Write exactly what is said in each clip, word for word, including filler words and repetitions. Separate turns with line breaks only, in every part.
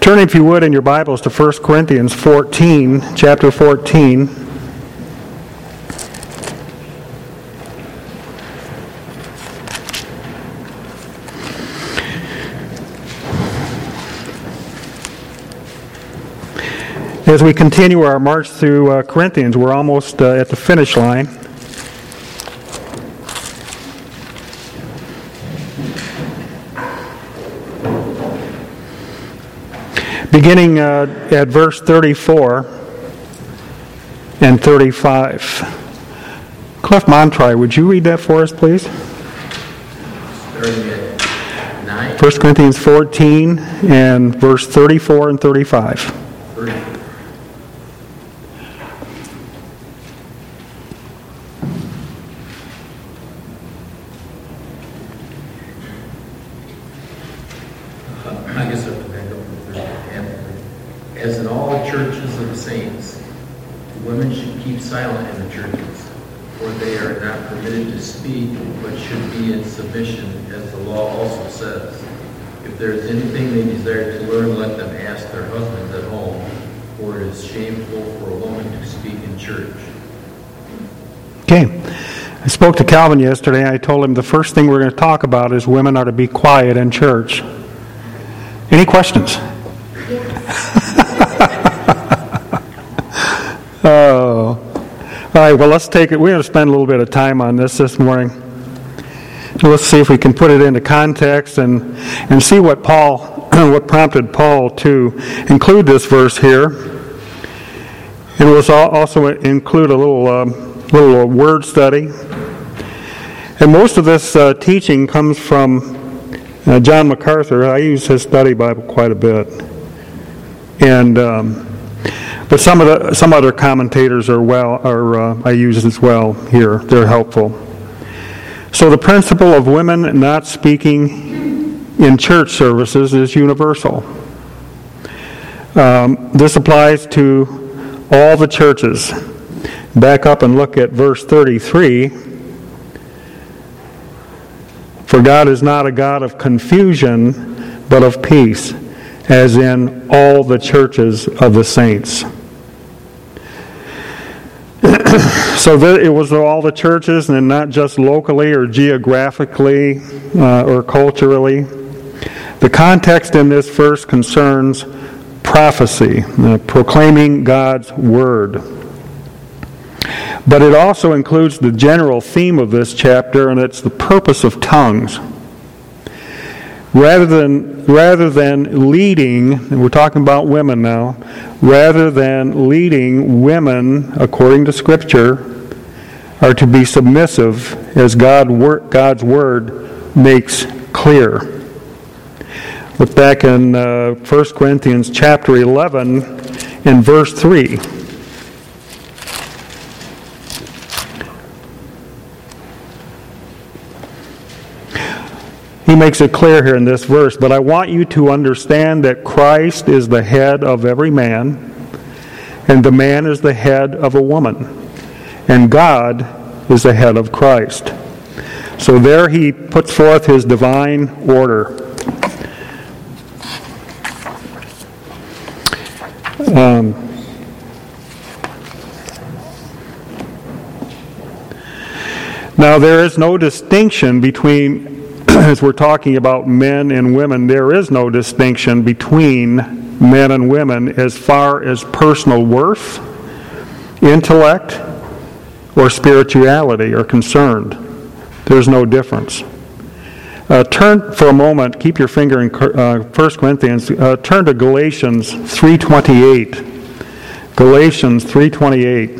Turn, if you would, in your Bibles to First Corinthians fourteen, chapter fourteen. As we continue our march through uh, Corinthians, we're almost uh, at the finish line. Beginning uh, at verse thirty-four and thirty-five. Cliff Montry, would you read that for us, please? First Corinthians fourteen and verse thirty-four and thirty-five.
I guess I have to back up for the As in all the churches of the saints, women should keep silent in the churches, for they are not permitted to speak, but should be in submission, as the law also says. If there is anything they desire to learn, let them ask their husbands at home, for it is shameful for a woman to speak in church.
Okay. I spoke to Calvin yesterday. I told him the first thing we're going to talk about is women are to be quiet in church. Any questions? Oh. All right, well, let's take it. We're going to spend a little bit of time on this this morning. Let's see if we can put it into context and, and see what Paul, what prompted Paul to include this verse here. It was also include a little, um, little word study. And most of this uh, teaching comes from Uh, John MacArthur. I use his study Bible quite a bit, and um, but some of the some other commentators are well are uh, I use as well here. They're helpful. So the principle of women not speaking in church services is universal. Um, this applies to all the churches. Back up and look at verse thirty-three. For God is not a God of confusion, but of peace, as in all the churches of the saints. So it was all the churches, and not just locally or geographically uh, or culturally. The context in this verse concerns prophecy, uh, proclaiming God's word. But it also includes the general theme of this chapter, and it's the purpose of tongues. Rather than rather than leading, and we're talking about women now, rather than leading, women, according to Scripture, are to be submissive, as God God's word makes clear. Look back in uh, First Corinthians chapter eleven in verse three. He makes it clear here in this verse, but I want you to understand that Christ is the head of every man, and the man is the head of a woman, and God is the head of Christ. So there he puts forth his divine order. Um, now there is no distinction between, as we're talking about men and women, there is no distinction between men and women as far as personal worth, intellect, or spirituality are concerned. There's no difference. Uh, turn for a moment, keep your finger in uh, First Corinthians, uh, turn to Galatians three twenty-eight. Galatians three twenty-eight.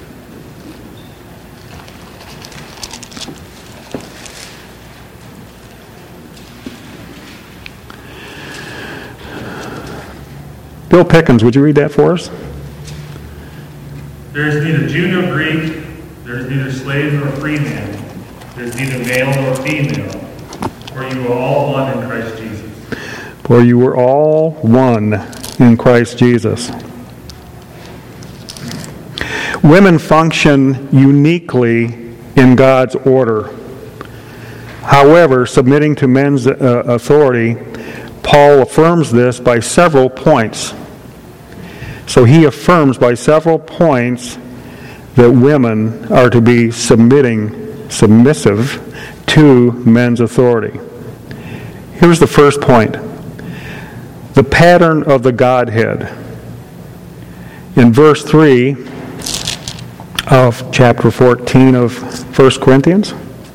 Bill Pickens, would you read that for us?
There is neither Jew nor Greek, there is neither slave nor free man, there is neither male nor female, for you are all one in Christ Jesus.
For you were all one in Christ Jesus. Women function uniquely in God's order. However, submitting to men's uh, authority, Paul affirms this by several points. So he affirms by several points that women are to be submitting, submissive to men's authority. Here's the first point. The pattern of the Godhead. In verse three of chapter fourteen of First Corinthians,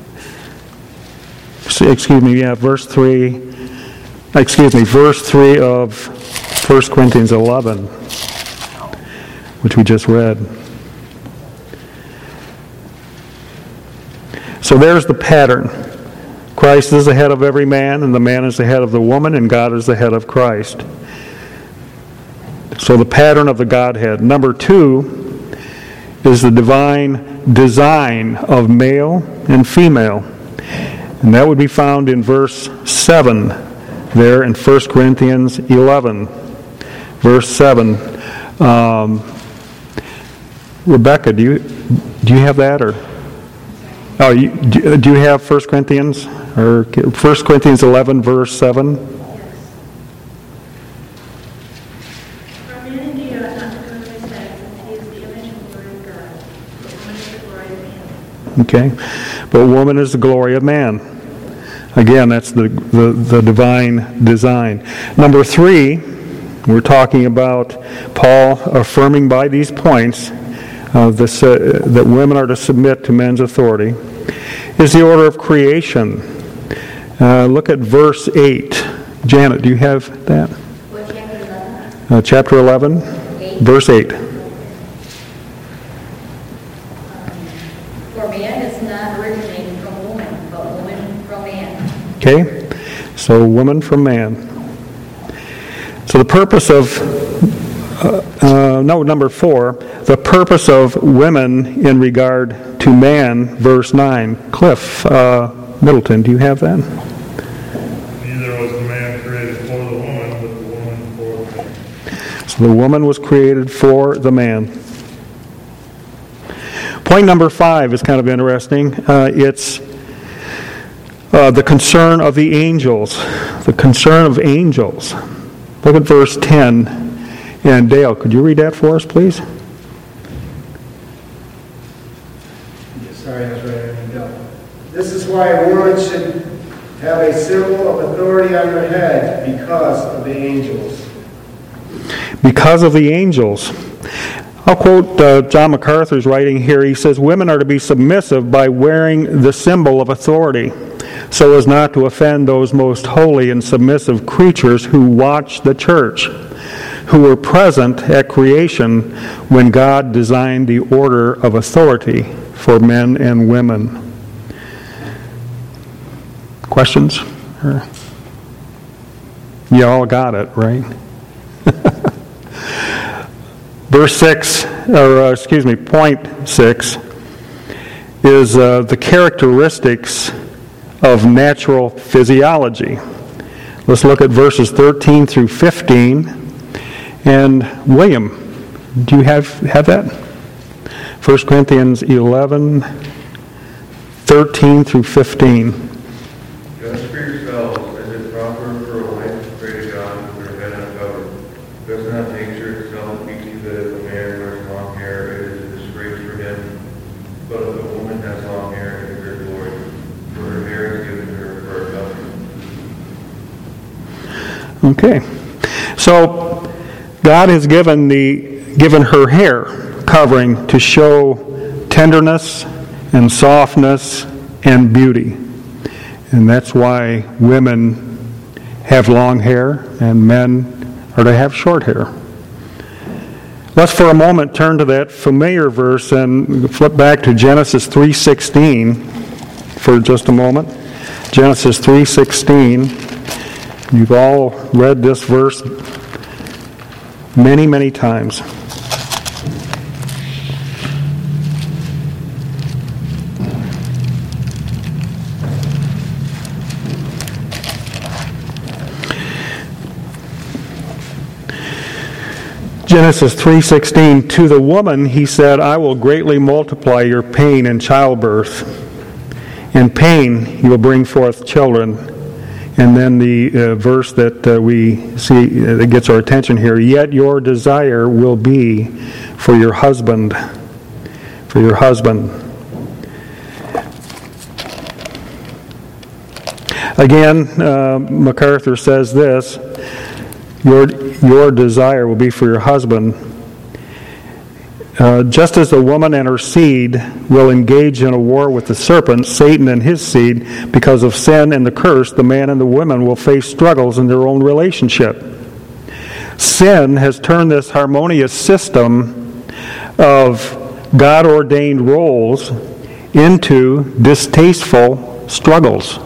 excuse me, yeah, verse three, excuse me, verse three of First Corinthians eleven, which we just read. So there's the pattern. Christ is the head of every man, and the man is the head of the woman, and God is the head of Christ. So the pattern of the Godhead. Number two is the divine design of male and female. And that would be found in verse seven there in First Corinthians eleven. Verse seven. Um, Rebecca, do you do you have that? Or oh, you, do, do you have First Corinthians? Or First Corinthians eleven, verse seven? Okay. But woman is the glory of man. Again, that's the, the, the divine design. Number three, we're talking about Paul affirming by these points uh, this, uh, that women are to submit to men's authority, is the order of creation. Uh, look at verse eight. Janet, do you have that?
What, chapter eleven?
Uh, chapter eleven, eight. Verse eight.
For man is not originated from woman, but woman from man.
Okay, so woman from man. So the purpose of, uh, uh, no, number four, the purpose of women in regard to man, verse nine. Cliff uh, Middleton, do you have that?
Neither was the man created for the woman, but the woman for the man.
So the woman was created for the man. Point number five is kind of interesting. Uh, it's uh, the concern of the angels. The concern of angels. Look at verse ten. And Dale, could you read that for us, please?
Sorry, I was writing it down. This is why a woman should have a symbol of authority on her head because of the angels.
Because of the angels. I'll quote uh, John MacArthur's writing here. He says, women are to be submissive by wearing the symbol of authority, so as not to offend those most holy and submissive creatures who watch the church, who were present at creation when God designed the order of authority for men and women. Questions? You all got it, right? Verse six, or uh, excuse me, point six, is uh, the characteristics of natural physiology. Let's look at verses thirteen through fifteen. And William, do you have, have that? First Corinthians eleven, thirteen through fifteen.
Judge for yourselves, is it proper for a wife to pray to God with her head uncovered? Does not nature itself teach you that if a man wears long hair, it is a disgrace for him? But if a woman has long hair, it is her glory, for her hair is given her for a covering.
Okay. So God has given the given her hair covering to show tenderness and softness and beauty. And that's why women have long hair and men are to have short hair. Let's for a moment turn to that familiar verse and flip back to Genesis three sixteen for just a moment. Genesis three sixteen. You've all read this verse many, many times. Genesis three sixteen, to the woman he said, I will greatly multiply your pain in childbirth. In pain you will bring forth children. And then the uh, verse that uh, we see uh, that gets our attention here, yet your desire will be for your husband, for your husband. Again, uh, MacArthur says this, your, your desire will be for your husband. Uh, just as the woman and her seed will engage in a war with the serpent, Satan and his seed, because of sin and the curse, the man and the woman will face struggles in their own relationship. Sin has turned this harmonious system of God-ordained roles into distasteful struggles.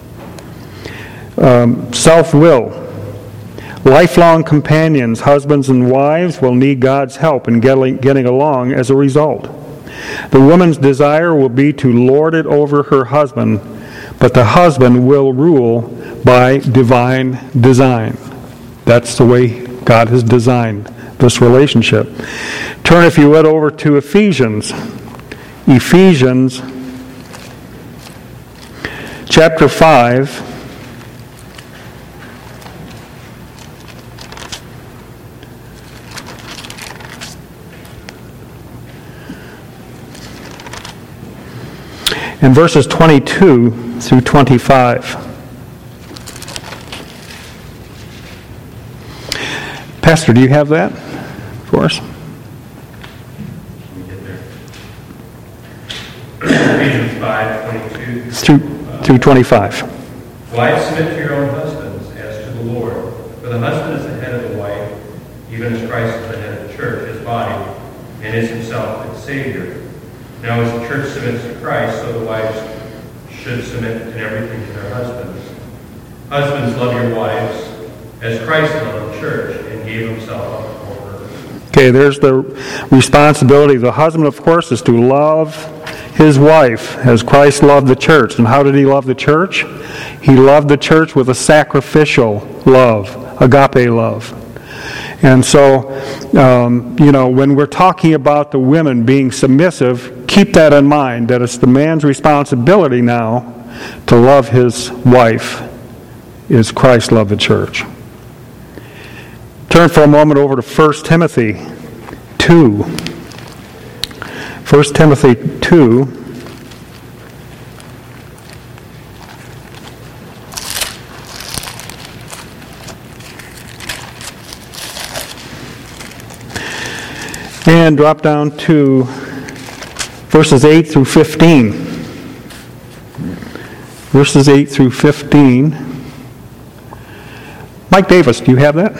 Um, self-will. Lifelong companions, husbands and wives, will need God's help in getting, getting along as a result. The woman's desire will be to lord it over her husband, but the husband will rule by divine design. That's the way God has designed this relationship. Turn, if you would, over to Ephesians. Ephesians chapter five. In verses twenty-two through twenty-five. Pastor, do you have that for us?
Ephesians five, twenty-two
Through, through twenty-five.
Wives, submit to your own husbands as to the Lord. For the husband is the head of the wife, even as Christ is the head of the church, his body, and is himself its Savior. Now as the church submits to Christ, so the wives should submit in everything to their husbands. Husbands, love your wives, as Christ loved the church and gave himself up for her.
Okay, there's the responsibility. The husband, of course, is to love his wife as Christ loved the church. And how did he love the church? He loved the church with a sacrificial love, agape love. And so, um, you know, when we're talking about the women being submissive, keep that in mind, that it's the man's responsibility now to love his wife as Christ loved the church. Turn for a moment over to First Timothy two. First Timothy two. And drop down to verses eight through fifteen. Verses eight through fifteen. Mike Davis, do you have that?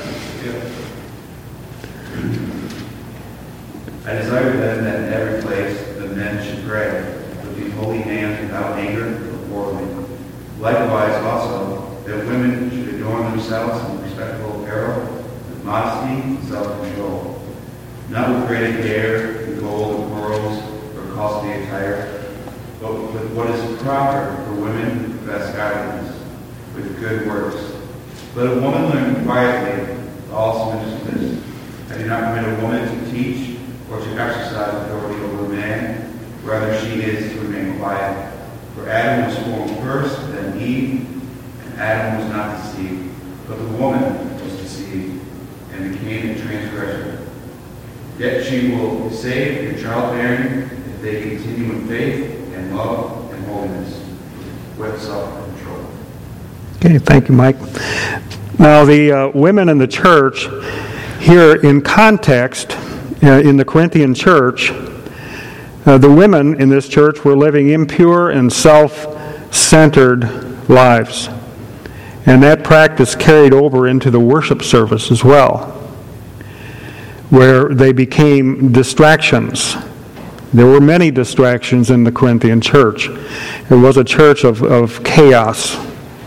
I desire then that in every place the men should pray, with these holy hands without anger or quarreling. Likewise also, that women should adorn themselves in respectable apparel, with modesty and self-control. Not with braided hair, and gold and pearls, or costly attire, but with what is proper for women who profess godliness, with good works. Let a woman learn quietly all submissiveness. I do not permit a woman to teach or to exercise authority over a man. Rather, she is to remain quiet. For Adam was formed first, then Eve, and Adam was not deceived, but the woman was deceived, and became a transgressor. Yet she will be saved in childbearing if they continue in faith and love and holiness with self-control.
Okay, thank you, Mike. Now, the uh, women in the church, here in context, uh, in the Corinthian church, uh, the women in this church were living impure and self-centered lives. And that practice carried over into the worship service as well, where they became distractions. There were many distractions in the Corinthian church. It was a church of, of chaos.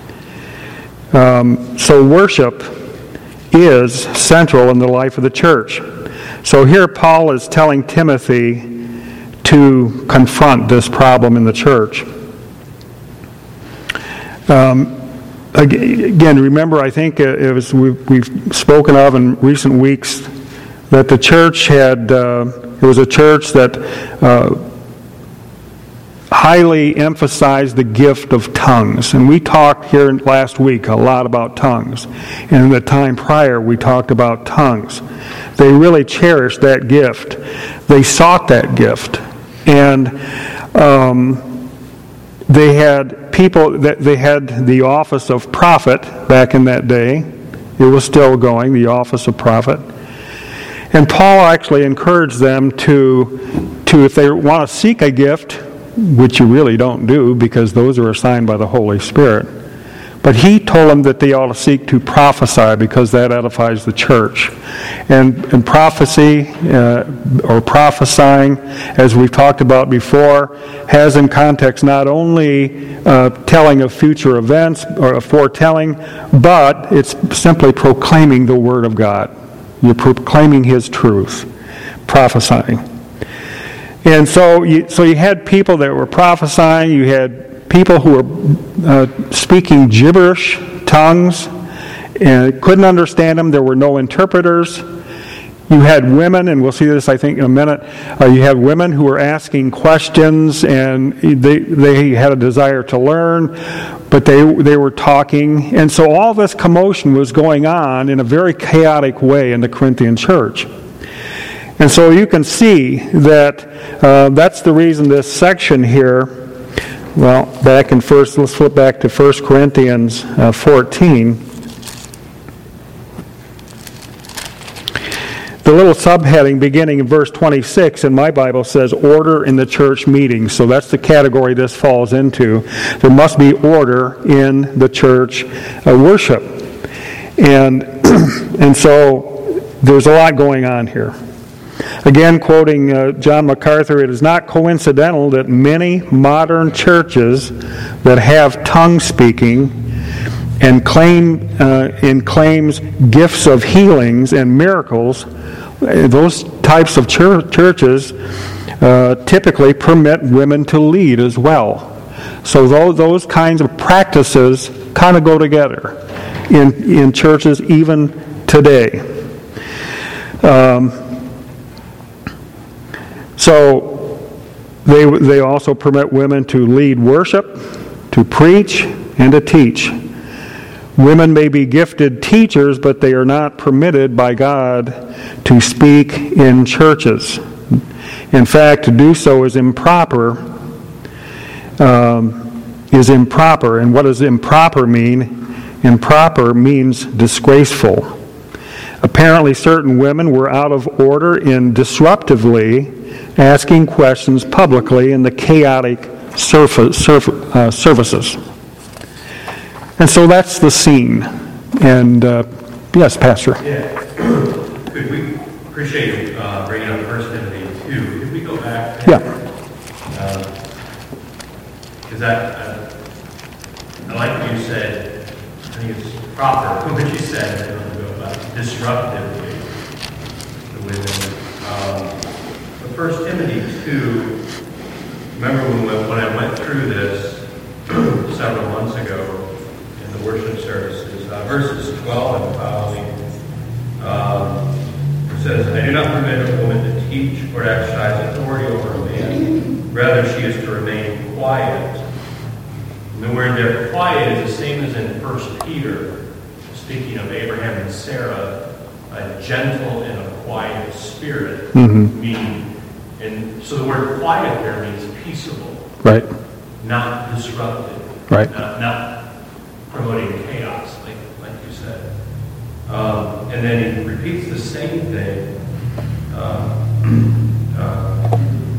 Um, so worship is central in the life of the church. So here Paul is telling Timothy to confront this problem in the church. Um, again, remember, I think it was, we've, we've spoken of in recent weeks that the church had, uh, it was a church that uh, highly emphasized the gift of tongues. And we talked here last week a lot about tongues. And in the time prior, we talked about tongues. They really cherished that gift. They sought that gift. And um, they had people, that they had the office of prophet back in that day. It was still going, the office of prophet. And Paul actually encouraged them to, to if they want to seek a gift, which you really don't do because those are assigned by the Holy Spirit. But he told them that they ought to seek to prophesy because that edifies the church. And, and prophecy, uh, or prophesying, as we've talked about before, has in context not only uh, telling of future events or foretelling, but it's simply proclaiming the Word of God. You're proclaiming His truth, prophesying. And so you, so you had people that were prophesying, you had people who were uh, speaking gibberish tongues and couldn't understand them. There were no interpreters. You had women, and we'll see this I think in a minute, uh, you had women who were asking questions and they they had a desire to learn, but they they were talking. And so all this commotion was going on in a very chaotic way in the Corinthian church. And so you can see that uh, that's the reason this section here, well, back in first, let's flip back to First Corinthians uh, fourteen. The little subheading beginning in verse twenty-six in my Bible says order in the church meeting. So that's the category this falls into. There must be order in the church uh, worship. And, and so there's a lot going on here. Again, quoting uh, John MacArthur, it is not coincidental that many modern churches that have tongue speaking and claim uh, and claims gifts of healings and miracles, those types of chur- churches uh, typically permit women to lead as well. So those, those kinds of practices kind of go together in, in churches even today. Um, So they they also permit women to lead worship, to preach, and to teach. Women may be gifted teachers, but they are not permitted by God to speak in churches. In fact, to do so is improper. Um, is improper. And what does improper mean? Improper means disgraceful. Apparently, certain women were out of order in disruptively asking questions publicly in the chaotic surf- surf- uh, services. And so that's the scene. And, uh, yes, Pastor.
Yeah. Could we appreciate uh, bringing up First Timothy two. Could we go back?
Yeah.
Because uh, that, uh, I like what you said. I think it's proper. What you said about disruptively the women. Um, but First Timothy two. Remember when when I went through this several months ago in the worship services, uh, verses twelve and following. Um, it says, "I do not permit a woman to teach or to exercise authority over a man. Rather, she is to remain quiet." And the word there, quiet, is the same as in First Peter, speaking of Abraham and Sarah, a gentle and a quiet spirit,
Mm-hmm.
meaning, and so the word quiet there means peaceable,
Right.
not disruptive,
Right.
not, not promoting chaos, like like you said. Um, and then he repeats the same thing. Uh, uh,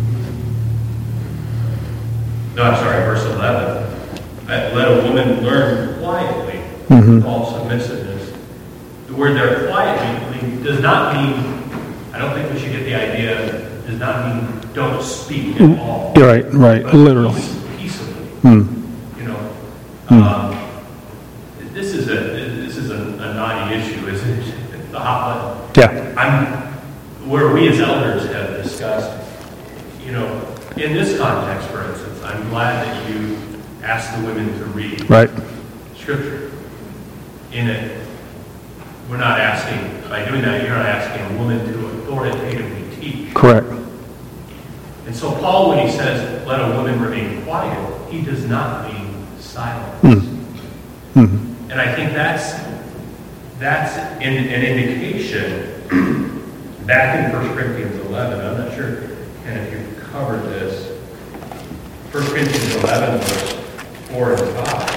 no, I'm sorry, verse eleven. Let a woman learn quietly,
Mm-hmm.
with all submissiveness. The word there, quietly, does not mean, I don't think we should get the idea, does not mean don't speak at all.
Right, right,
But
literally.
peace- Peaceably.
Mm.
You know,
Mm.
um, this is a this is a, a knotty issue, isn't it? The hot button.
Yeah.
I'm where we as elders have discussed. You know, in this context, for instance, I'm glad that you asked the women to read
Right.
Scripture. In it, we're not asking by doing that. You're not asking a woman to authoritatively teach.
Correct.
And so Paul, when he says, let a woman remain quiet, he does not mean silence.
Mm-hmm. Mm-hmm.
And I think that's that's an, an indication back in First Corinthians eleven. I'm not sure, and if you've covered this, First Corinthians eleven, verse four and five.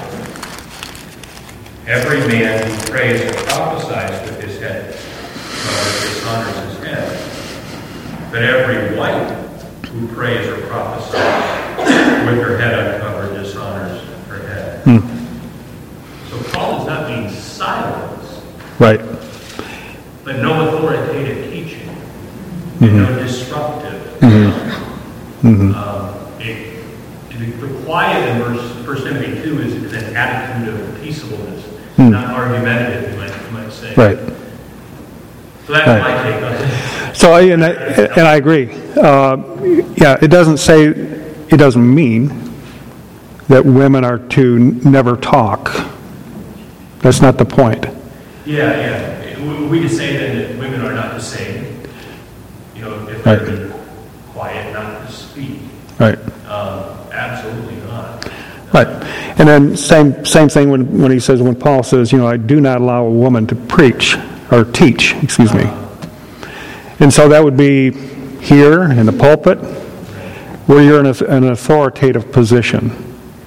Every man who prays or prophesies with his head, well, dishonors his head. But every wife who prays or prophesies with her head uncovered dishonors her head.
Hmm.
So Paul does not mean silence,
Right.
but no authoritative teaching,
Mm-hmm.
and no disruptive.
Mm-hmm. Mm-hmm.
Um, it, it, the quiet in verse First Timothy two is, is an attitude of peaceableness,
Hmm.
not argumentative, you might, you might say.
Right.
So that's
Right.
my take on it.
So, and I, and I agree. Uh, yeah, it doesn't say, it doesn't mean that women are to never talk. That's not the point.
Yeah, yeah. We, we could say then that women are not to sing, you know, if they're
Right.
to be quiet, not to speak.
Right.
Um, absolutely not.
Right. And then same same thing when, when he says, when Paul says, you know, I do not allow a woman to preach, or teach, excuse me. And so that would be here in the pulpit, where you're in a, an authoritative position.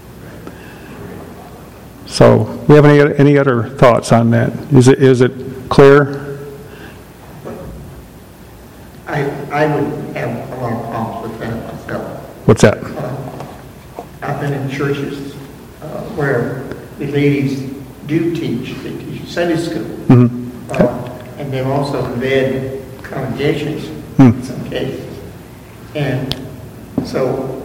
So, we have any any other thoughts on that? Is it is it clear?
I, I would have a lot of problems with that myself.
What's that?
Uh, I've been in churches uh, where the ladies do teach. They teach Sunday school.
Mm-hmm. Okay.
Uh, and they've also led congregations
Hmm.
in some cases. And so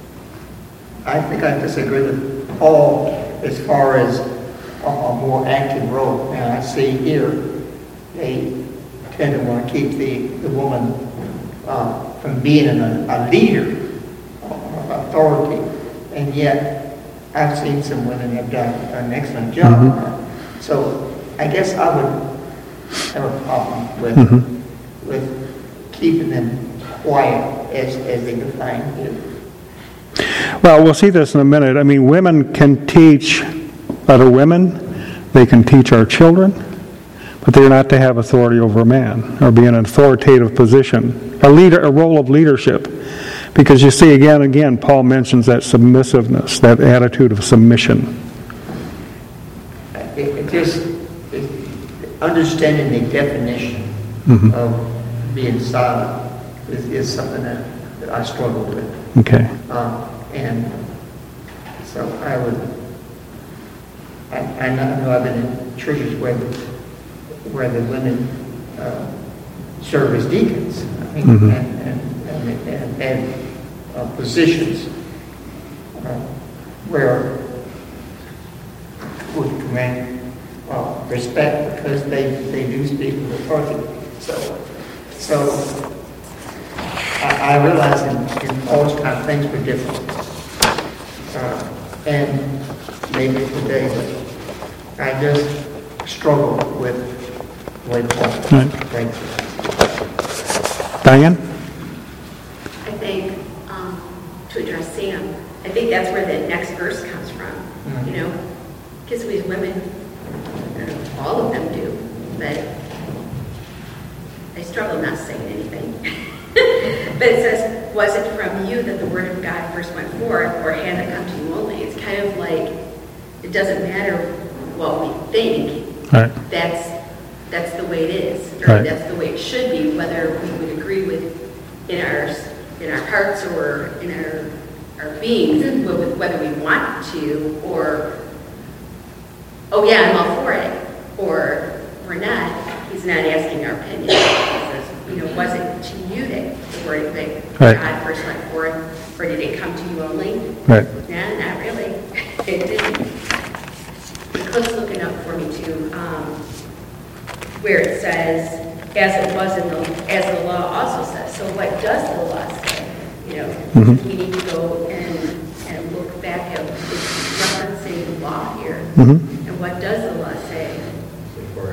I think I disagree with Paul as far as a, a more active role. Now I see here they tend to want to keep the, the woman uh, from being a, a leader of authority. And yet I've seen some women have done an excellent job.
Mm-hmm.
So I guess I would have a problem with
Mm-hmm.
with keeping them quiet as, as they define here.
Well, we'll see this in a minute. I mean, women can teach other women. They can teach our children. But they're not to have authority over a man or be in an authoritative position, a leader, a role of leadership. Because you see, again and again, Paul mentions that submissiveness, that attitude of submission.
It, it just, it, understanding the definition
Mm-hmm.
of being silent is, is something that, that I struggle with.
Okay.
Um, and so I would, I, I know I've been in churches where the, where the women uh, serve as deacons, I mean,
Mhm.
and, and, and, and, and uh, positions uh, where would command uh, respect because they, they do speak with authority. So, so I, I realize in, in all those kind of things were different. Uh, and maybe today, but I just struggle with the way Paul
Right.
thinks.
Diane?
I think, um, to address Sam, I think that's where the next verse comes from,
Mhm.
you know? Because we women, uh, all of them do, but I struggle not saying anything. But it says, was it from you that the word of God first went forth, or had it come to you only? It's kind of like, it doesn't matter what we think,
Right.
that's that's the way it is, or
Right.
that's the way it should be, whether we would agree with in our in our hearts or in our our beings, whether we want to, or oh yeah, I'm all for it, or we're not. He's not asking our opinion. He says, you know, was it to you that the word that
Right.
God first went forth, or did it come to you only?
Right.
No, not really. It didn't. Cliff's looking up for me too, um, where it says, as it was in the, as the law also says. So what does the law say? You know,
Mhm.
we need to go and, and look back at it's referencing the law here.
Mm-hmm.
And what does the law say?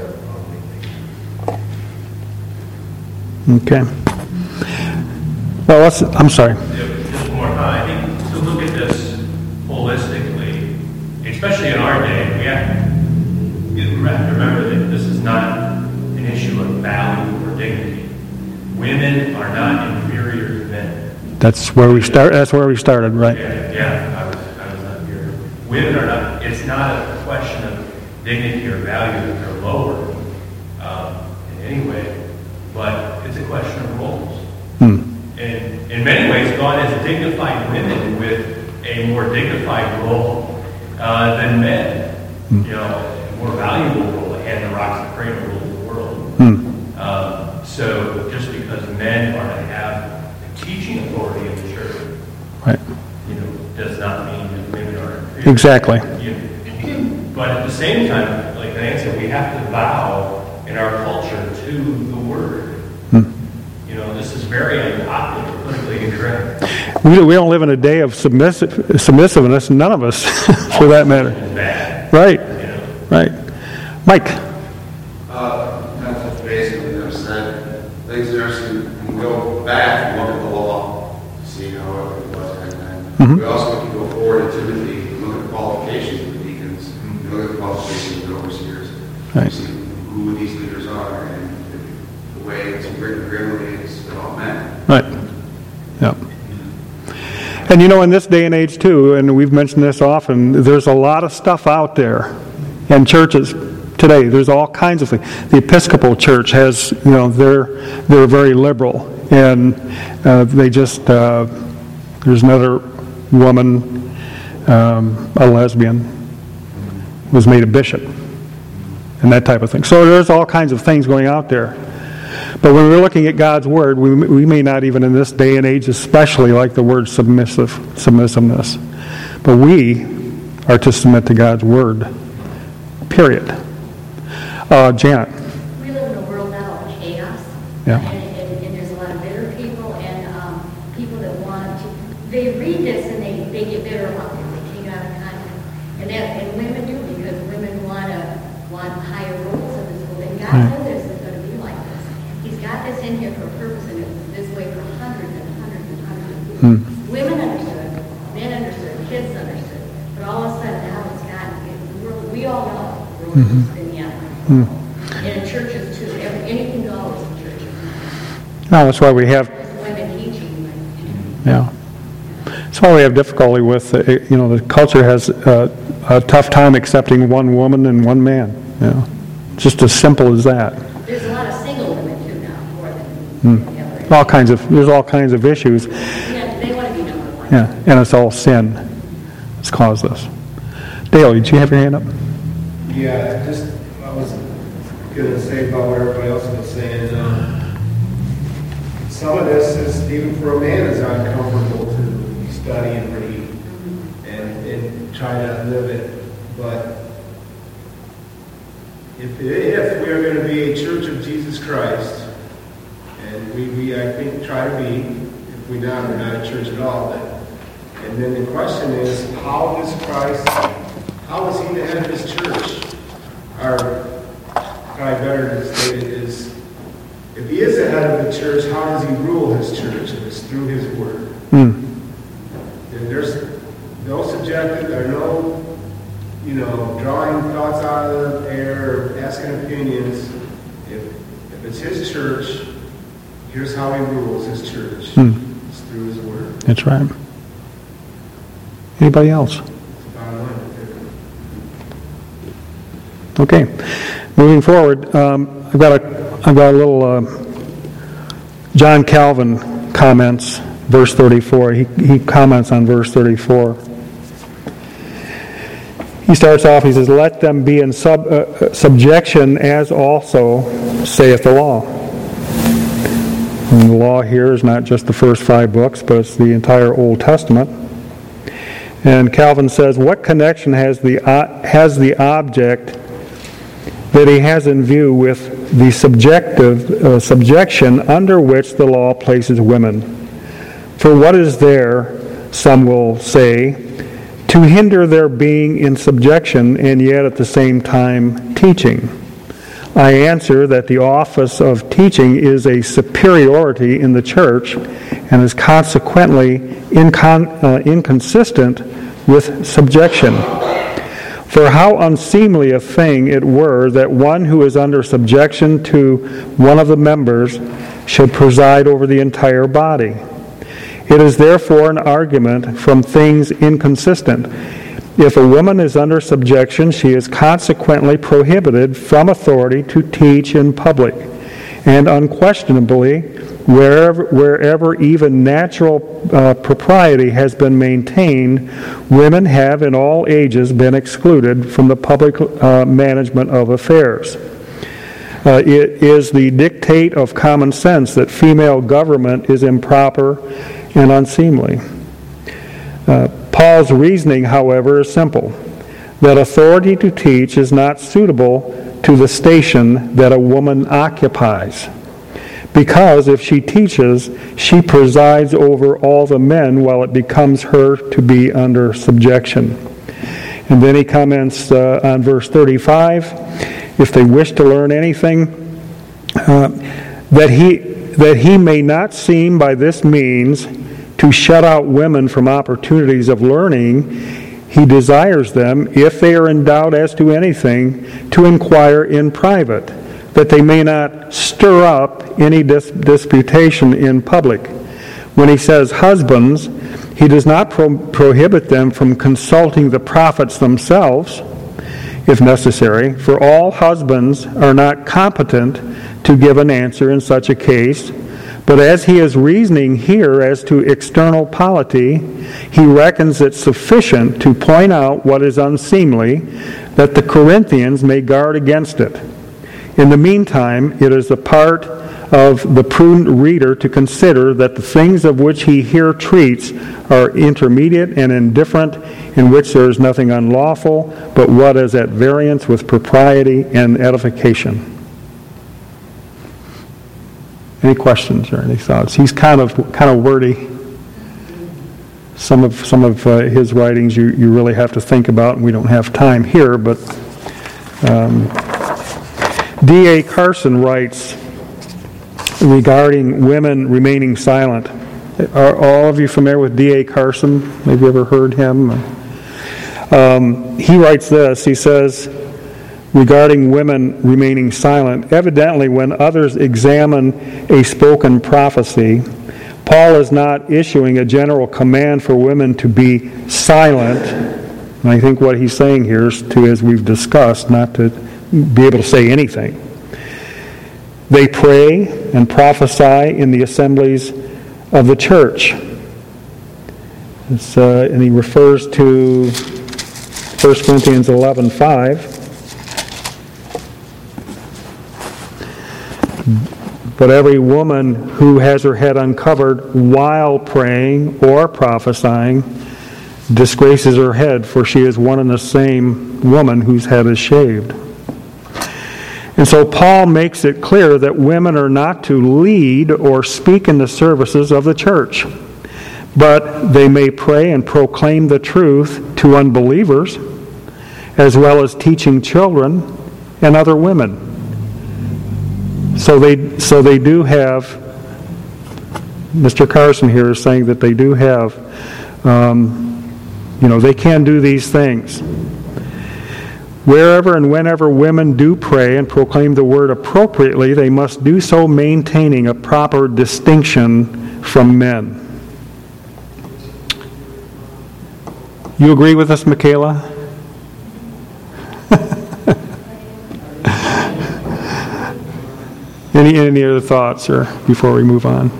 Okay. Well, let's, I'm sorry.
Just one more time. I think to look at this holistically, especially in our day, we have, we have to remember that this is not an issue of value or dignity. Women are not inferior to men.
That's where we start. That's where we started, right?
Yeah, yeah. I was, I was not here. Women are not. It's not a question of dignity or value that they're lower um, in any way, but it's a question of roles.
Hmm.
And in many ways, God has dignified women with a more dignified role uh, than men. Hmm. You know, a more valuable role, and the rocks that cradle rule of the world.
Hmm.
Um, so just because men are to have a teaching authority in the church,
right,
you know, does not mean that women are inferior.
Exactly.
You know, but at the same time, like Diane said, we have to vow in our culture to the Word.
Hmm.
You know, this is very unpopular, politically incorrect.
We, we don't live in a day of submissive, submissiveness, none of us, for that matter.
It's bad.
Right,
You know?
right. Mike?
Uh, that's basically what I said. Things there, so you can go back and look at the law, see how it was back then.
Mm-hmm.
We also can go forward to Timothy and look at the qualifications of the deacons, and look at the qualifications of the overseers.
Right.
See who these leaders are, and the way it's written clearly, it's all men.
Right. Yeah. And you know, in this day and age too, and we've mentioned this often, there's a lot of stuff out there in churches today. There's all kinds of things. The Episcopal Church has, you know, they're they're very liberal, and uh, they just uh, there's another woman, um, a lesbian, was made a bishop, and that type of thing. So there's all kinds of things going out there. But when we're looking at God's Word, we, we may not even in this day and age especially like the word submissive, submissiveness. But we are to submit to God's Word, period. Uh, Janet.
We live in a world now of chaos.
Yeah.
And, and, and there's a lot of bitter people and um, people that want to, they read this and they, they get bitter about it. They take it out of context. And that, and women do, because women want to, want higher roles in this world. And God
Right.
knows this is going to be like this. He's got this in here for a purpose, and it's this way for hundreds and hundreds and hundreds of years.
Hmm.
Women understood, men understood, kids understood. But all of a sudden now it's gotten, it, the world, we all know the world
Mm-hmm.
is spinning out.
Hmm.
And in churches too, every, anything goes in churches.
No, that's why we have.
There's women teaching.
Yeah. That's why we have difficulty with, uh, you know, the culture has uh, a tough time accepting one woman and one man. You know, just as simple as that.
There's a lot of single women too now, more than
Hmm.
ever.
All kinds of, there's all kinds of issues.
Yeah, they want to be number one.
Yeah, and it's all sin that's caused this. Dale, did you have your hand up?
Yeah, just, I was going to say about what everybody else was saying. Um, some of this is, even for a man, is uncomfortable to study and read and, and try to live it. But if, if we are going to be a church of Jesus Christ, and we, we I think, try to be, if we're not, we're not a church at all. But, and then the question is, how does Christ, how is he the head of his church? Or, probably better to state it is, if he is the head of the church, how does he rule his church? And it's through his word.
Hmm.
And there's no subjective, or no, you know, drawing thoughts out of the air, or asking opinions. If, if it's his church, here's how he rules his church.
Hmm.
It's through his word.
That's right. Anybody else?
It's the bottom line.
Okay, moving forward, um, I've got a, I've got a little uh, John Calvin comments, verse thirty-four. He he comments on verse thirty-four. He starts off. He says, "Let them be in sub, uh, subjection, as also saith the law." And the law here is not just the first five books, but it's the entire Old Testament. And Calvin says, "What connection has the uh, has the object that he has in view with the subjective uh, subjection under which the law places women? For what is there, some will say, to hinder their being in subjection and yet at the same time teaching? I answer that the office of teaching is a superiority in the church and is consequently incon- uh, inconsistent with subjection. For how unseemly a thing it were that one who is under subjection to one of the members should preside over the entire body. It is therefore an argument from things inconsistent. If a woman is under subjection, she is consequently prohibited from authority to teach in public. And unquestionably, wherever, wherever even natural uh, propriety has been maintained, women have in all ages been excluded from the public uh, management of affairs. Uh, it is the dictate of common sense that female government is improper and unseemly. Uh, Paul's reasoning, however, is simple, that authority to teach is not suitable to the station that a woman occupies. Because if she teaches, she presides over all the men while it becomes her to be under subjection. And then he comments uh, on verse thirty-five, if they wish to learn anything, uh, that he that he may not seem by this means to shut out women from opportunities of learning, he desires them, if they are in doubt as to anything, to inquire in private, that they may not stir up any dis- disputation in public. When he says husbands, he does not pro- prohibit them from consulting the prophets themselves, if necessary, for all husbands are not competent to give an answer in such a case. But as he is reasoning here as to external polity, he reckons it sufficient to point out what is unseemly, that the Corinthians may guard against it. In the meantime, it is the part of the prudent reader to consider that the things of which he here treats are intermediate and indifferent, in which there is nothing unlawful, but what is at variance with propriety and edification. Any questions or any thoughts? He's kind of kind of wordy. Some of some of uh, his writings you, you really have to think about, and we don't have time here. But um, D A Carson writes regarding women remaining silent. Are all of you familiar with D A Carson? Maybe you ever heard him? Um, he writes this. He says, regarding women remaining silent, evidently when others examine a spoken prophecy, Paul is not issuing a general command for women to be silent. And I think what he's saying here is to, as we've discussed, not to be able to say anything. They pray and prophesy in the assemblies of the church. It's, uh, and he refers to First Corinthians eleven five. But every woman who has her head uncovered while praying or prophesying disgraces her head, for she is one and the same woman whose head is shaved. And so Paul makes it clear that women are not to lead or speak in the services of the church, but they may pray and proclaim the truth to unbelievers, as well as teaching children and other women. So they so they do have, Mister Carson here is saying that they do have, um, you know, they can do these things. Wherever and whenever women do pray and proclaim the word appropriately, they must do so maintaining a proper distinction from men. You agree with us, Michaela? Any any other thoughts, or before we move on?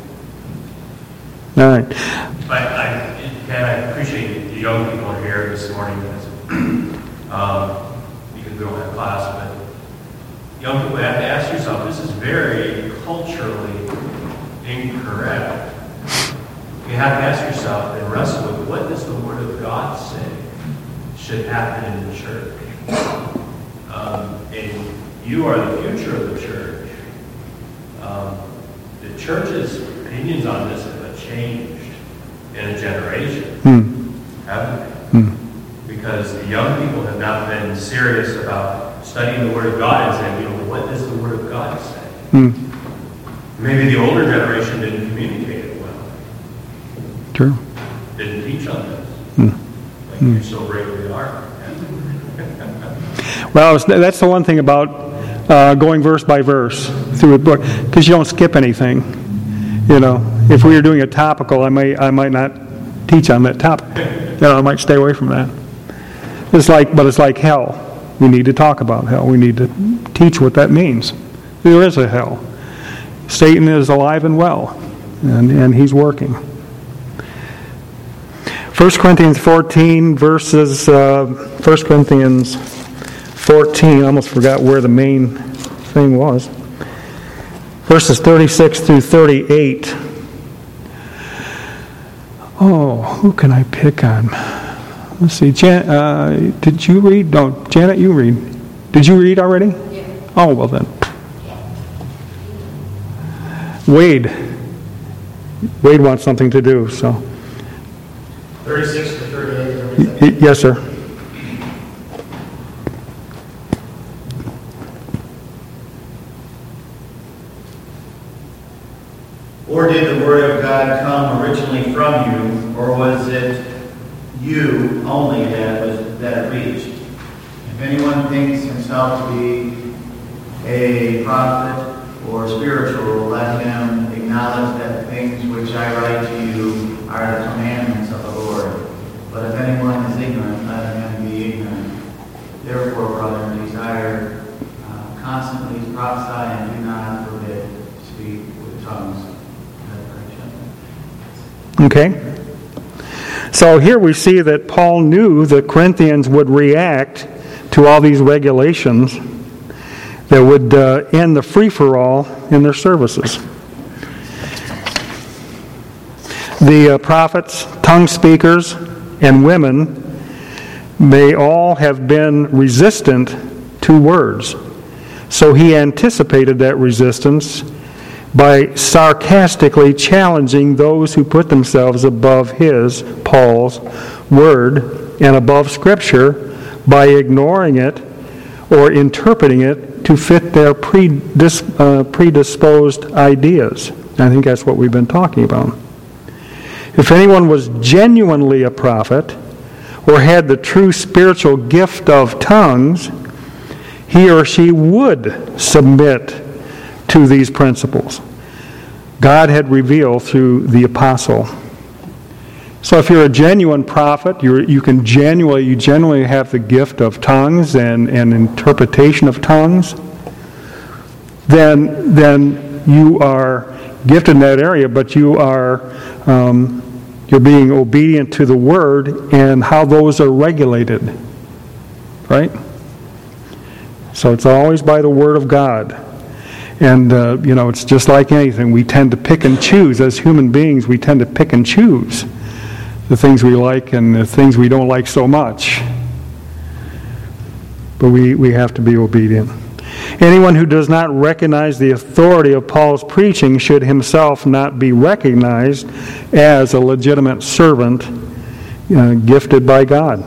All right.
I, I, Ken, I appreciate the young people here this morning um, because we don't have class, but young people have to ask yourself, this is very culturally incorrect. You have to ask yourself and wrestle with, what does the Word of God say should happen in the church? Um, and you are the future of the church. Um, the church's opinions on this have changed in a generation,
Hmm.
haven't they?
Hmm.
Because the young people have not been serious about studying the Word of God and saying, you know, what does the Word of God say?
Hmm.
Maybe the older generation didn't communicate it well.
True.
Didn't teach on this.
Hmm.
Like
Hmm.
you so bravely are.
Well, it's- that's the one thing about uh, going verse by verse through a book, because you don't skip anything. You know, if we were doing a topical, I may I might not teach on that topic. You know, I might stay away from that. It's like, but it's like hell. We need to talk about hell. We need to teach what that means. There is a hell. Satan is alive and well, and, and he's working. First Corinthians fourteen verses, uh, First Corinthians fourteen, I almost forgot where the main thing was. Verses thirty-six through thirty-eight. Oh, who can I pick on? Let's see. Jan, uh, did you read? No, Janet, you read. Did you read already?
Yeah.
Oh, well then. Wade. Wade wants something to do, so.
thirty-six to thirty-eight.
Y- y- yes, sir.
Or did the Word of God come originally from you, or was it you only that was that it reached? If anyone thinks himself to be a prophet or spiritual, let him acknowledge that the things which I write to you are the commandments of the Lord. But if anyone is ignorant, let him be ignorant. Therefore, brother, desire uh, constantly to prophesy and do not forbid to speak with tongues.
Okay. So here we see that Paul knew the Corinthians would react to all these regulations that would uh, end the free-for-all in their services. The uh, prophets, tongue speakers, and women may all have been resistant to words. So he anticipated that resistance by sarcastically challenging those who put themselves above his, Paul's, word and above Scripture by ignoring it or interpreting it to fit their predis, uh, predisposed ideas. I think that's what we've been talking about. If anyone was genuinely a prophet or had the true spiritual gift of tongues, he or she would submit to these principles God had revealed through the apostle. So if you're a genuine prophet, you're, you can genuinely, you genuinely have the gift of tongues and, and interpretation of tongues, then, then you are gifted in that area, but you are um, you're being obedient to the Word and how those are regulated. Right? So it's always by the Word of God. And, uh, you know, it's just like anything. We tend to pick and choose. As human beings, we tend to pick and choose the things we like and the things we don't like so much. But we, we have to be obedient. Anyone who does not recognize the authority of Paul's preaching should himself not be recognized as a legitimate servant uh, gifted by God.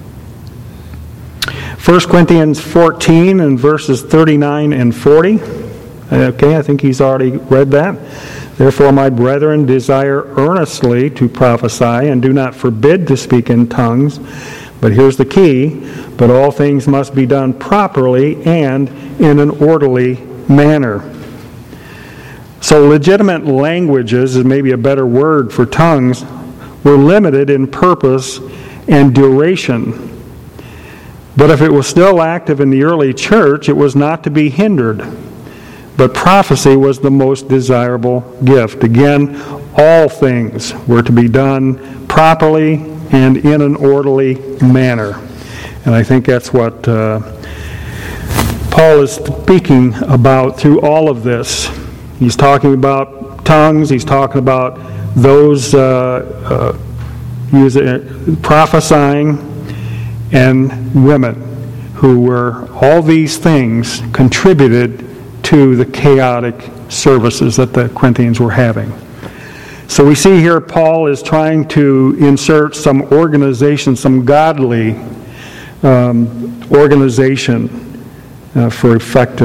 First Corinthians fourteen and verses thirty-nine and forty. Okay, I think he's already read that. Therefore, my brethren, desire earnestly to prophesy, and do not forbid to speak in tongues. But here's the key, but all things must be done properly and in an orderly manner. So legitimate languages is maybe a better word for tongues, were limited in purpose and duration. But if it was still active in the early church, it was not to be hindered. But prophecy was the most desirable gift. Again, all things were to be done properly and in an orderly manner. And I think that's what uh, Paul is speaking about through all of this. He's talking about tongues. He's talking about those uh, uh, using, prophesying, and women who were, all these things contributed to the chaotic services that the Corinthians were having. So we see here Paul is trying to insert some organization, some godly um, organization uh, for effective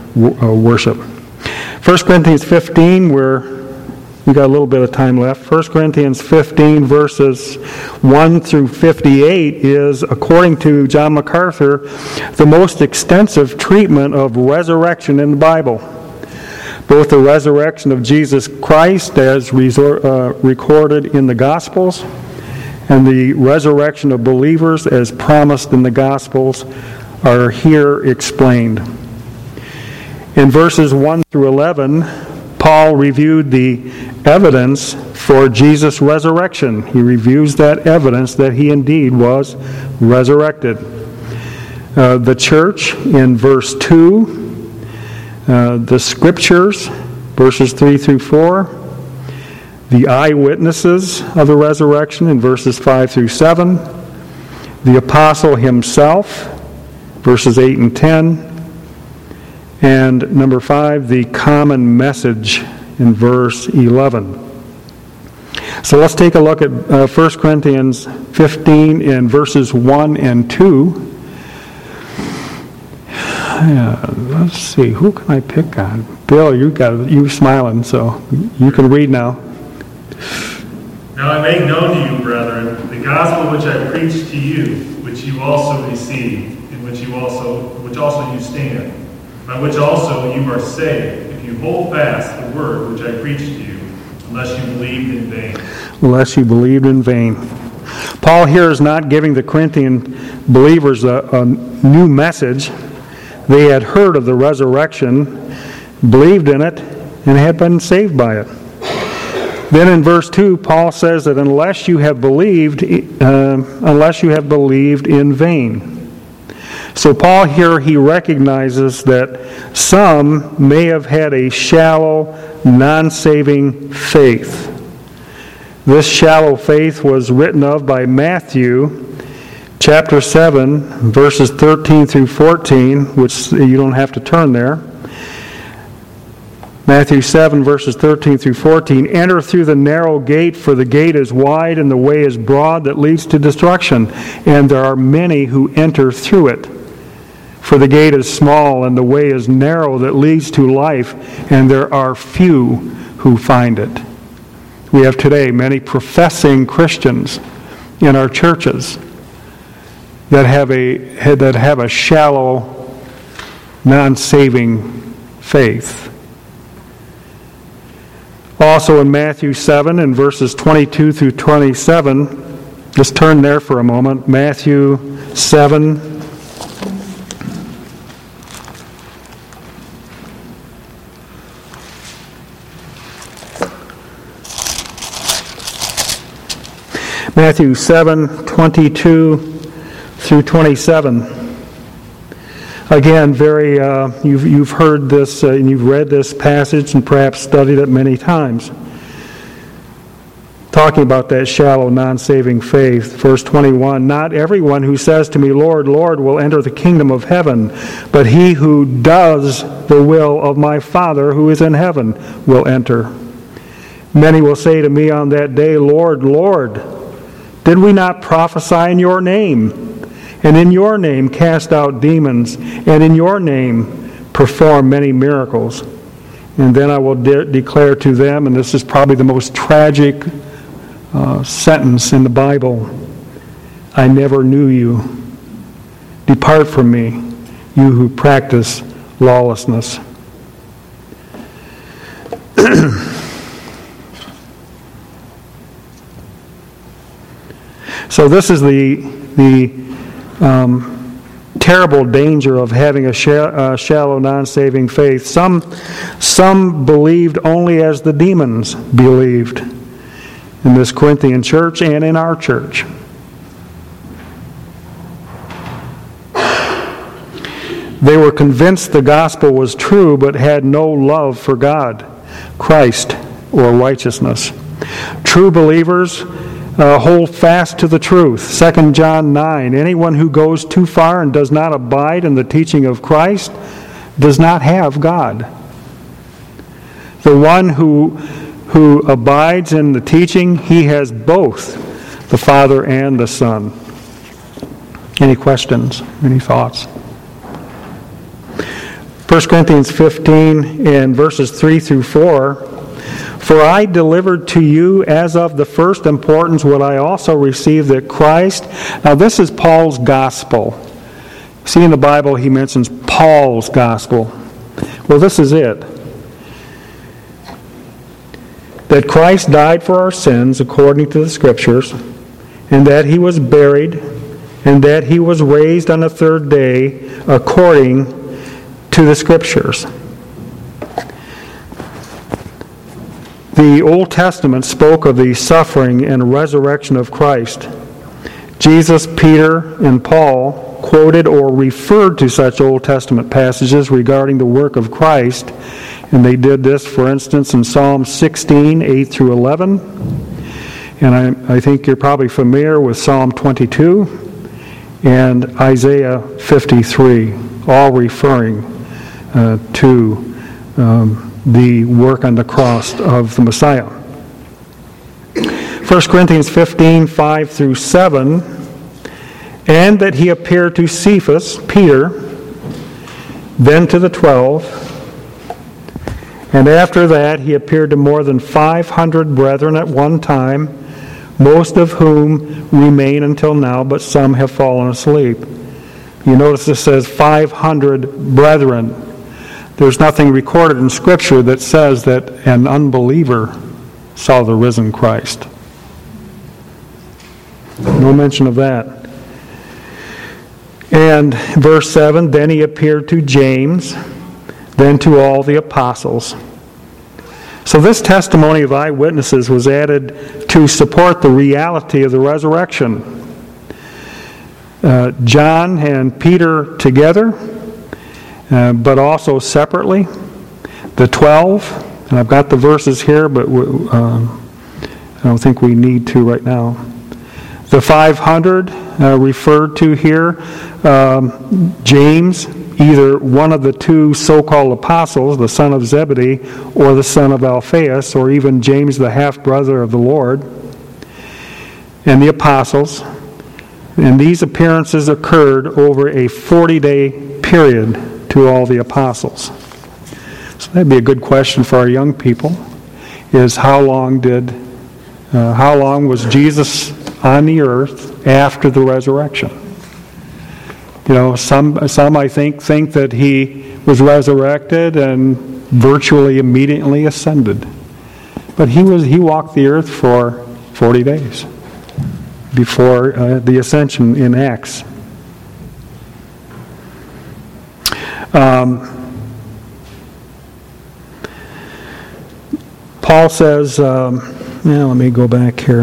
uh, worship. First Corinthians fifteen, we're we got a little bit of time left. First Corinthians fifteen, verses one through fifty-eight is, according to John MacArthur, the most extensive treatment of resurrection in the Bible. Both the resurrection of Jesus Christ as resor- uh, recorded in the Gospels and the resurrection of believers as promised in the Gospels are here explained. In verses one through eleven, Paul reviewed the evidence for Jesus' resurrection. He reviews that evidence that he indeed was resurrected. Uh, the church in verse two, uh, the scriptures, verses three through four, the eyewitnesses of the resurrection in verses five through seven, the apostle himself, verses eight and ten, and number five, the common message in verse eleven. So let's take a look at uh, First Corinthians fifteen in verses one and two. Yeah, let's see, who can I pick on? Bill, you got you smiling, so you can read now.
Now I make known to you, brethren, the gospel which I preached to you, which you also received, in which you also which also you stand, by which also you are saved, if you hold fast the word which I preached to you, unless you believed in vain.
Unless you believed in vain. Paul here is not giving the Corinthian believers a, a new message. They had heard of the resurrection, believed in it, and had been saved by it. Then in verse two, Paul says that unless you have believed, uh, unless you have believed in vain. So Paul here, he recognizes that some may have had a shallow, non-saving faith. This shallow faith was written of by Matthew chapter seven, verses thirteen through fourteen, which you don't have to turn there. Matthew seven, verses thirteen through fourteen, enter through the narrow gate, for the gate is wide and the way is broad that leads to destruction, and there are many who enter through it. For the gate is small and the way is narrow that leads to life, and there are few who find it. We have today many professing Christians in our churches that have a that have a shallow, non-saving faith. Also in Matthew seven, in verses twenty-two through twenty-seven, just turn there for a moment. Matthew seven. Matthew seven, twenty-two through twenty-seven. Again, very uh, you've you've heard this uh, and you've read this passage and perhaps studied it many times. Talking about that shallow, non-saving faith. Verse twenty-one, not everyone who says to me, Lord, Lord, will enter the kingdom of heaven, but he who does the will of my Father who is in heaven will enter. Many will say to me on that day, Lord, Lord, did we not prophesy in your name, and in your name cast out demons, and in your name perform many miracles? And then I will de- declare to them, and this is probably the most tragic uh, sentence in the Bible, I never knew you. Depart from me, you who practice lawlessness. So this is the the um, terrible danger of having a sh- uh, shallow, non-saving faith. Some some believed only as the demons believed in this Corinthian church and in our church. They were convinced the gospel was true, but had no love for God, Christ, or righteousness. True believers Uh, hold fast to the truth. Second John nine, anyone who goes too far and does not abide in the teaching of Christ does not have God. The one who, who abides in the teaching, he has both the Father and the Son. Any questions? Any thoughts? First Corinthians fifteen and verses three through four. For I delivered to you as of the first importance what I also received, that Christ... Now this is Paul's gospel. See, in the Bible he mentions Paul's gospel. Well, this is it. That Christ died for our sins according to the Scriptures, and that he was buried, and that he was raised on the third day according to the Scriptures. The Old Testament spoke of the suffering and resurrection of Christ. Jesus, Peter, and Paul quoted or referred to such Old Testament passages regarding the work of Christ, and they did this, for instance, in Psalm sixteen, eight through eleven. And I, I think you're probably familiar with Psalm twenty-two and Isaiah fifty-three, all referring uh, to um, the work on the cross of the Messiah. First Corinthians fifteen, five through seven, and that he appeared to Cephas, Peter, then to the twelve, and after that he appeared to more than five hundred brethren at one time, most of whom remain until now, but some have fallen asleep. You notice this says five hundred brethren. There's nothing recorded in Scripture that says that an unbeliever saw the risen Christ. No mention of that. And verse seven, then he appeared to James, then to all the apostles. So this testimony of eyewitnesses was added to support the reality of the resurrection. Uh, John and Peter together, uh, but also separately. The twelve, and I've got the verses here, but uh, I don't think we need to right now. The five hundred uh, referred to here, um, James, either one of the two so-called apostles, the son of Zebedee, or the son of Alphaeus, or even James, the half-brother of the Lord, and the apostles. And these appearances occurred over a forty-day period to all the apostles. So that'd be a good question for our young people, is how long did, uh, how long was Jesus on the earth after the resurrection? You know, some some I think think that he was resurrected and virtually immediately ascended. But he was he walked the earth for forty days before uh, the ascension in Acts. Um, Paul says, um, yeah, let me go back here.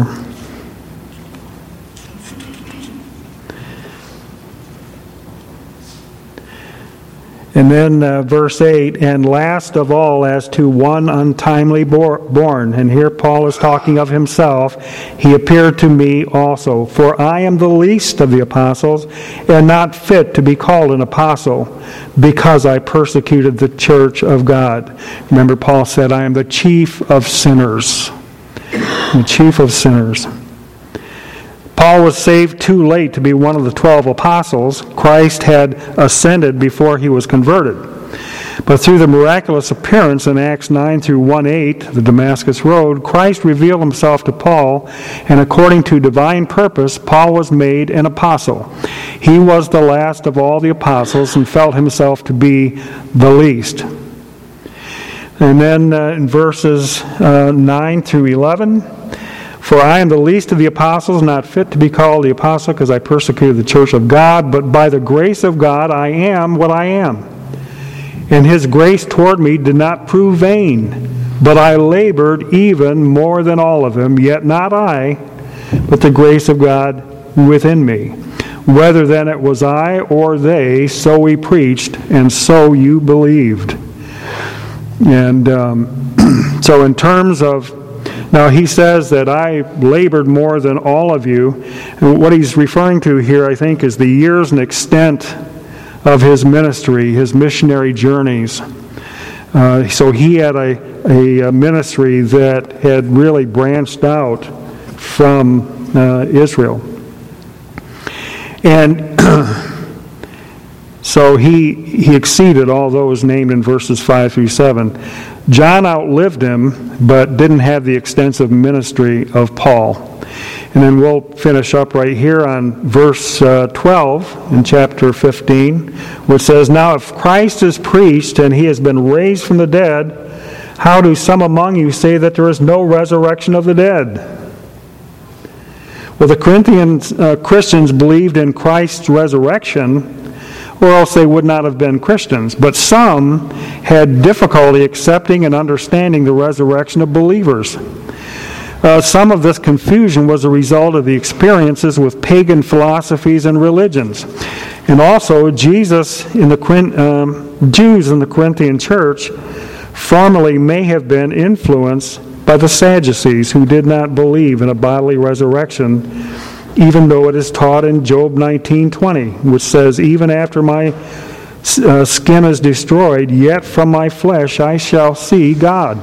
And then uh, verse eight, and last of all, as to one untimely bor- born. And here Paul is talking of himself. He appeared to me also. For I am the least of the apostles, and not fit to be called an apostle, because I persecuted the church of God. Remember, Paul said, I am the chief of sinners. The chief of sinners. Paul was saved too late to be one of the twelve apostles. Christ had ascended before he was converted. But through the miraculous appearance in Acts nine through one eight, the Damascus Road, Christ revealed himself to Paul, and according to divine purpose, Paul was made an apostle. He was the last of all the apostles and felt himself to be the least. And then uh, in verses uh, nine through eleven, for I am the least of the apostles, not fit to be called the apostle, because I persecuted the church of God, but by the grace of God I am what I am. And his grace toward me did not prove vain, but I labored even more than all of them, yet not I, but the grace of God within me. Whether then it was I or they, so we preached, and so you believed. And um, so in terms of Now he says that I labored more than all of you. And what he's referring to here, I think, is the years and extent of his ministry, his missionary journeys. Uh, so he had a, a, a ministry that had really branched out from uh, Israel. And so So he, he exceeded all those named in verses five through seven. John outlived him, but didn't have the extensive ministry of Paul. And then we'll finish up right here on verse uh, twelve in chapter fifteen, which says, "Now if Christ is preached and he has been raised from the dead, how do some among you say that there is no resurrection of the dead?" Well, the Corinthian uh, Christians believed in Christ's resurrection, or else they would not have been Christians. But some had difficulty accepting and understanding the resurrection of believers. Uh, some of this confusion was a result of the experiences with pagan philosophies and religions. And also, Jesus in the um, Jews in the Corinthian church formerly may have been influenced by the Sadducees, who did not believe in a bodily resurrection, even though it is taught in Job nineteen twenty, which says, "Even after my uh, skin is destroyed, yet from my flesh I shall see God."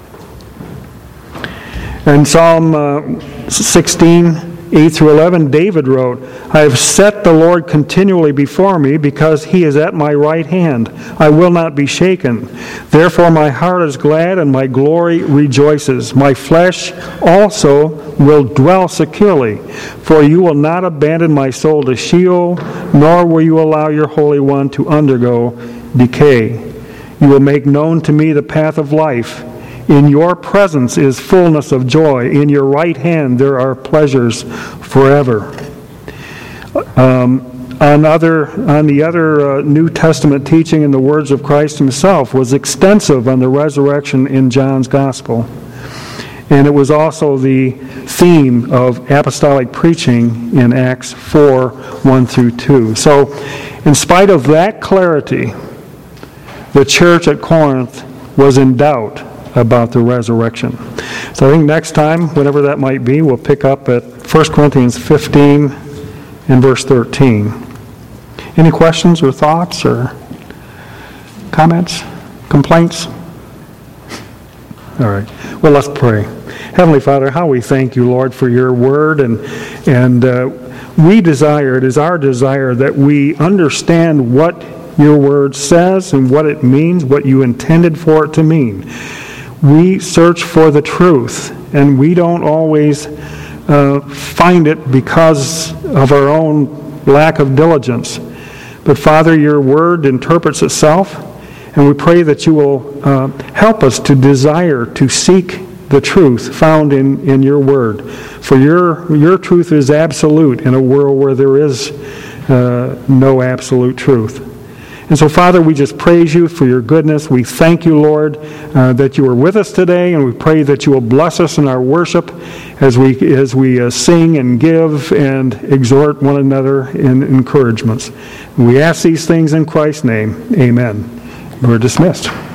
In Psalm uh, sixteen, eight through eleven, David wrote, "I have set the Lord continually before me, because he is at my right hand. I will not be shaken. Therefore my heart is glad, and my glory rejoices. My flesh also will dwell securely, for you will not abandon my soul to Sheol, nor will you allow your Holy One to undergo decay. You will make known to me the path of life. In your presence is fullness of joy. In your right hand there are pleasures forever." Um, on, other, on the other uh, New Testament teaching in the words of Christ himself was extensive on the resurrection in John's Gospel. And it was also the theme of apostolic preaching in Acts four, one through two. So, in spite of that clarity, the church at Corinth was in doubt about the resurrection. So I think next time, whenever that might be, we'll pick up at First Corinthians fifteen and verse thirteen. Any questions or thoughts or comments, complaints? All right. Well, let's pray. Heavenly Father, how we thank you, Lord, for your word, and and uh, we desire, it is our desire that we understand what your word says and what it means, what you intended for it to mean. We search for the truth, and we don't always uh, find it because of our own lack of diligence. But Father, your word interprets itself, and we pray that you will uh, help us to desire to seek the truth found in, in your word. For your, your truth is absolute in a world where there is uh, no absolute truth. And so, Father, we just praise you for your goodness. We thank you, Lord, uh, that you are with us today, and we pray that you will bless us in our worship as we as we uh, sing and give and exhort one another in encouragements. We ask these things in Christ's name. Amen. We're dismissed.